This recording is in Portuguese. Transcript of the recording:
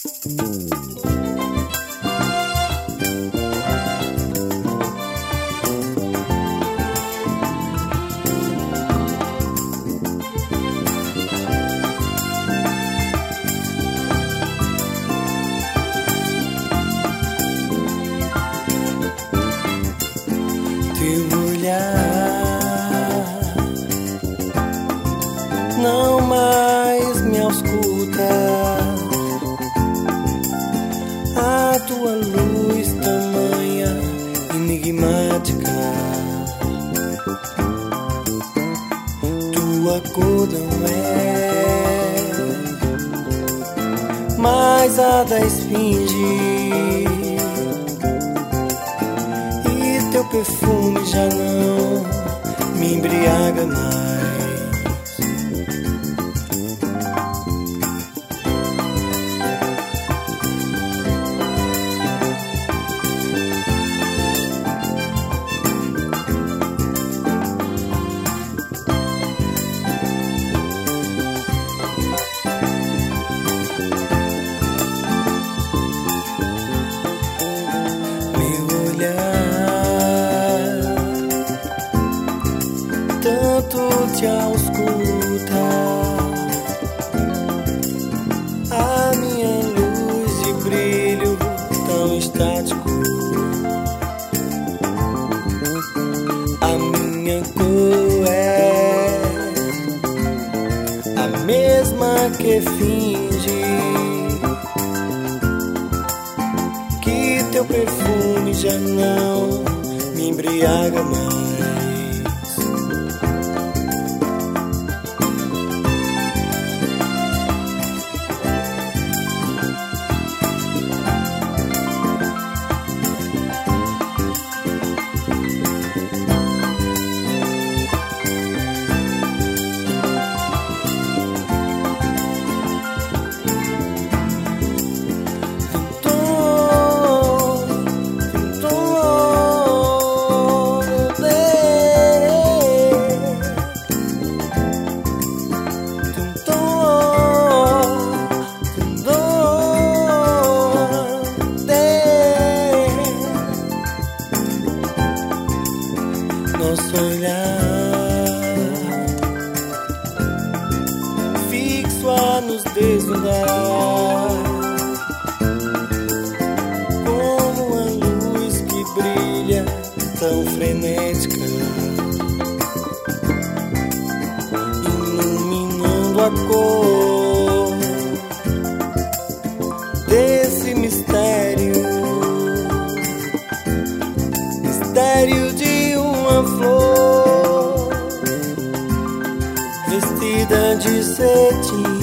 Não mais me ausculta, a tua luz tamanha, enigmática, tua cor não é mais a da esfinge, e teu perfume já não me embriaga mais. Tanto te ausculta, a minha luz e brilho tão estático, a minha cor é a mesma que finge, que teu perfume já não me embriaga mais. Nosso olhar fixo a nos desnudar, como a luz que brilha tão frenética, iluminando a cor desse mistério, mistério de uma flor vestida de cetim.